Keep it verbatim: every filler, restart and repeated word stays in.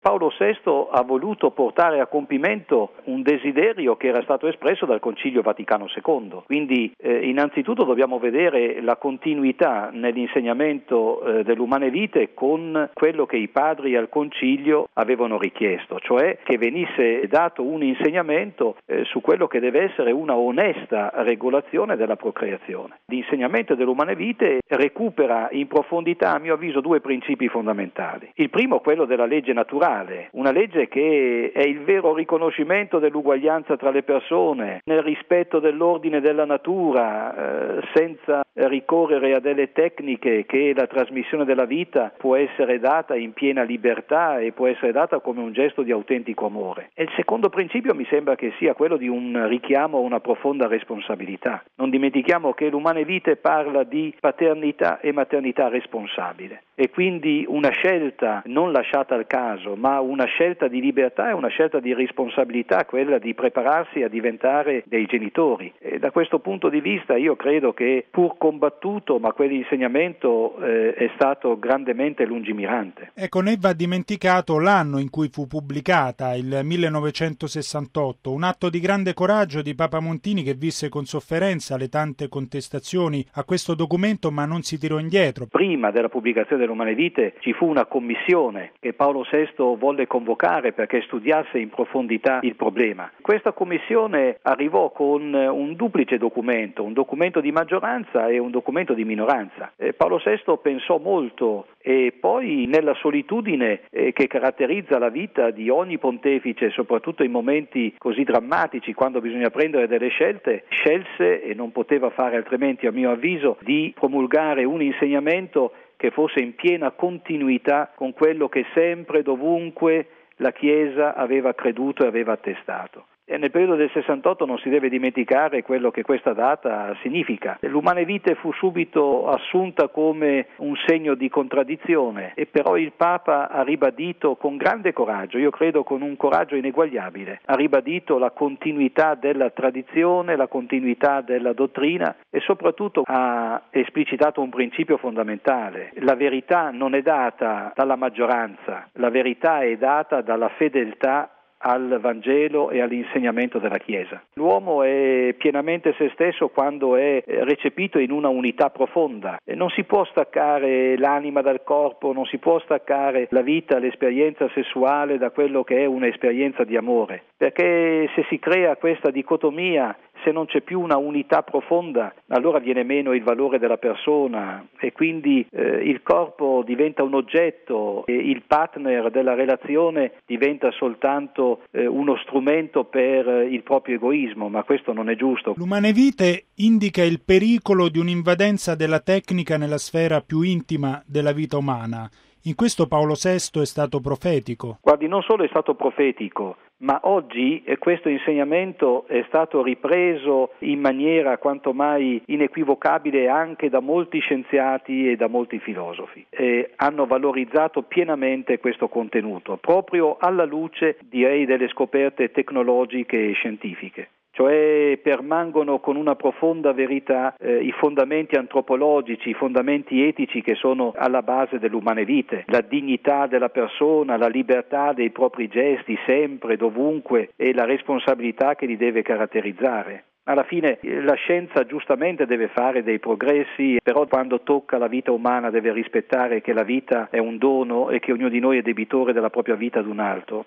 Paolo sesto ha voluto portare a compimento un desiderio che era stato espresso dal Concilio Vaticano secondo. Quindi eh, innanzitutto dobbiamo vedere la continuità nell'insegnamento eh, dell'umane vite con quello che i padri al Concilio avevano richiesto, cioè che venisse dato un insegnamento eh, su quello che deve essere una onesta regolazione della procreazione. L'insegnamento dell'umane vite recupera in profondità, a mio avviso, due principi fondamentali. Il primo, quello della legge naturale, una legge che è il vero riconoscimento dell'uguaglianza tra le persone, nel rispetto dell'ordine della natura, eh, senza ricorrere a delle tecniche che la trasmissione della vita può essere data in piena libertà e può essere data come un gesto di autentico amore. E il secondo principio mi sembra che sia quello di un richiamo a una profonda responsabilità. Non dimentichiamo che l'umane vite parla di paternità e maternità responsabile, e quindi una scelta non lasciata al caso, ma una scelta di libertà e una scelta di responsabilità, quella di prepararsi a diventare dei genitori. E da questo punto di vista io credo che, pur combattuto, ma quell'insegnamento eh, è stato grandemente lungimirante. Ecco, ne va dimenticato l'anno in cui fu pubblicata, il millenovecentosessantotto, un atto di grande coraggio di Papa Montini, che visse con sofferenza le tante contestazioni a questo documento, ma non si tirò indietro. Prima della pubblicazione dell'Umane Vite ci fu una commissione che Paolo sesto volle convocare perché studiasse in profondità il problema. Questa commissione arrivò con un duplice documento, un documento di maggioranza e un documento di minoranza. Eh, Paolo sesto pensò molto, e poi nella solitudine eh, che caratterizza la vita di ogni pontefice, soprattutto in momenti così drammatici, quando bisogna prendere delle scelte, scelse, e non poteva fare altrimenti a mio avviso, di promulgare un insegnamento che fosse in piena continuità con quello che sempre, dovunque, la Chiesa aveva creduto e aveva attestato. E nel periodo del sessantotto non si deve dimenticare quello che questa data significa. L'umane vite fu subito assunta come un segno di contraddizione, e però il Papa ha ribadito con grande coraggio, io credo con un coraggio ineguagliabile, ha ribadito la continuità della tradizione, la continuità della dottrina, e soprattutto ha esplicitato un principio fondamentale: la verità non è data dalla maggioranza, la verità è data dalla fedeltà al Vangelo e all'insegnamento della Chiesa. L'uomo è pienamente se stesso quando è recepito in una unità profonda, e non si può staccare l'anima dal corpo, non si può staccare la vita, l'esperienza sessuale da quello che è un'esperienza di amore, perché se si crea questa dicotomia, se non c'è più una unità profonda, allora viene meno il valore della persona, e quindi eh, il corpo diventa un oggetto e il partner della relazione diventa soltanto eh, uno strumento per eh, il proprio egoismo, ma questo non è giusto. L'Umane Vite indica il pericolo di un'invadenza della tecnica nella sfera più intima della vita umana. In questo Paolo sesto è stato profetico. Guardi, non solo è stato profetico, ma oggi questo insegnamento è stato ripreso in maniera quanto mai inequivocabile anche da molti scienziati e da molti filosofi. E hanno valorizzato pienamente questo contenuto, proprio alla luce, direi, delle scoperte tecnologiche e scientifiche. Cioè permangono con una profonda verità eh, i fondamenti antropologici, i fondamenti etici che sono alla base dell'umane vite, la dignità della persona, la libertà dei propri gesti sempre, dovunque, e la responsabilità che li deve caratterizzare. Alla fine la scienza giustamente deve fare dei progressi, però quando tocca la vita umana deve rispettare che la vita è un dono e che ognuno di noi è debitore della propria vita ad un altro.